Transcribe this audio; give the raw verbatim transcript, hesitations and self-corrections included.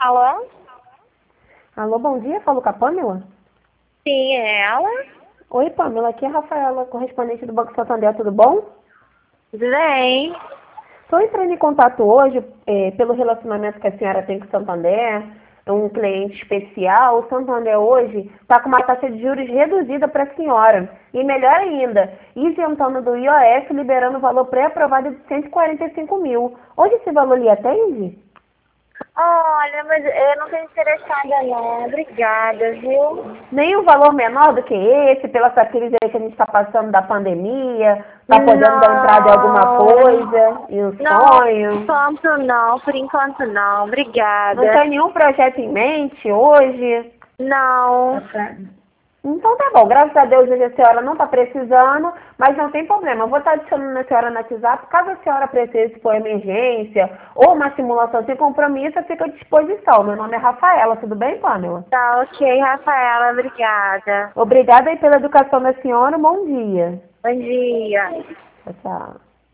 Alô? Alô, bom dia, falo com a Pamela? Sim, é ela? Oi, Pamela, aqui é a Rafaela, correspondente do Banco Santander, tudo bom? Tudo bem? Estou entrando em contato hoje eh, pelo relacionamento que a senhora tem com o Santander, é um cliente especial. O Santander hoje está com uma taxa de juros reduzida para a senhora. E melhor ainda, isentando do I O F, liberando o valor pré-aprovado de cento e quarenta e cinco mil. Hoje esse valor lhe atende? Olha, mas eu não tô interessada não. Obrigada, viu? Nem um valor menor do que esse, pela essa crise aí que a gente está passando da pandemia, está podendo dar entrada em alguma Não. coisa, em um Não, por sonho. enquanto não, por enquanto não. Não Obrigada. tem nenhum projeto em mente hoje? Não. Então tá bom, graças a Deus hoje a senhora não está precisando, mas não tem problema. Eu vou estar adicionando a senhora no WhatsApp, caso a senhora precise por emergência ou uma simulação sem compromisso, eu fico à disposição. Meu nome é Rafaela, tudo bem, Pamela? Tá ok, Rafaela, obrigada. Obrigada aí pela educação da senhora, um bom dia. Bom dia. Tchau, tchau.